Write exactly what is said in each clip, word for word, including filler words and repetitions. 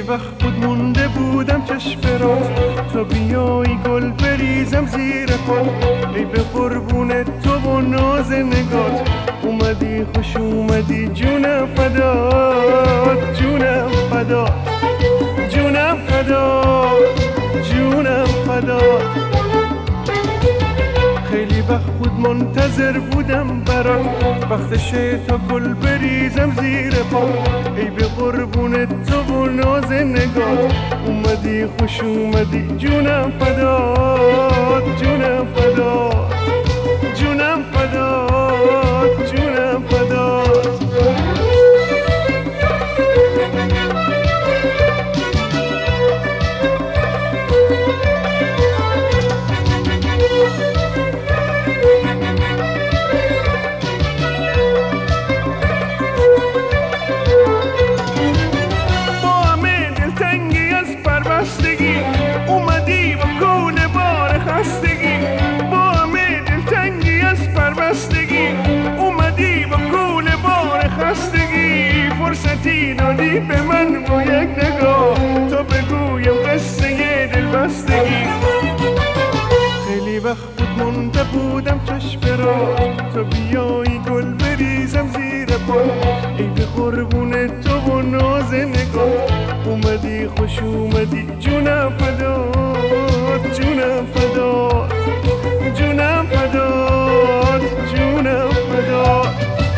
وقت بود مونده بودم چشم برات تا بیایی گل بریزم زیر پا. ای به قربون تو و ناز نگات اومدی خوش اومدی جونم فدات جونم فدات جونم فدات جونم فدات. خیلی وقت بود منتظر بودم برات وقتشه تا گل بریزم زیر پا. ای به قربون تو و ناز نگات اومدی خوش اومدی جونم فدات جونم فدات جونم فدات جونم فدات. اومدی با کول بار خستگی با همه دلتنگی از پربستگی اومدی با کول بار خستگی فرصتی دادی به من با یک نگاه تا بگویم قصه دلبستگی. خیلی وقت بود مونده بودم چشم برات تا بیایی گل بریزم زیر پا. ای به قربون تو و ناز نگاه اومدی خوش اومدی جونم فدات جونم فدات جونم فدات جونم فدات.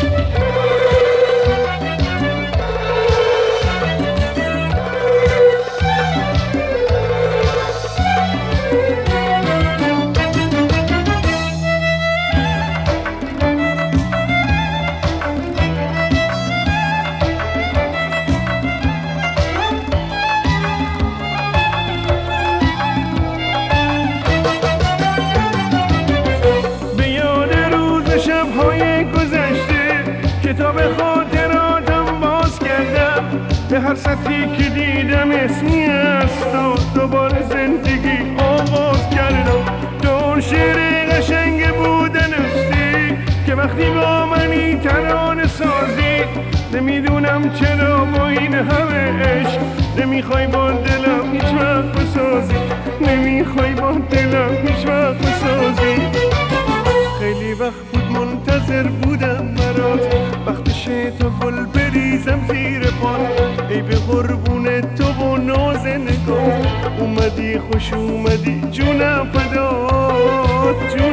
شب‌های گذشته کتاب خاطراتم باز کردم به هر سطری که دیدم اسمی است و دوباره زندگی آغاز کردم. تو شعر قشنگ بودن استی که وقتی با منی ترانه سازی نمیدونم چرا با این همه عشق نمیخوای با دلم هیچ وقت بسازی نمیخوای با دلم هیچ وقت بسازی. خیلی وقت بود منتظر بودم برات وقتشه تا گل بریزم زیر پا. ای به قربون تو و ناز نگاه اومدی خوش اومدی جونم فدات جونم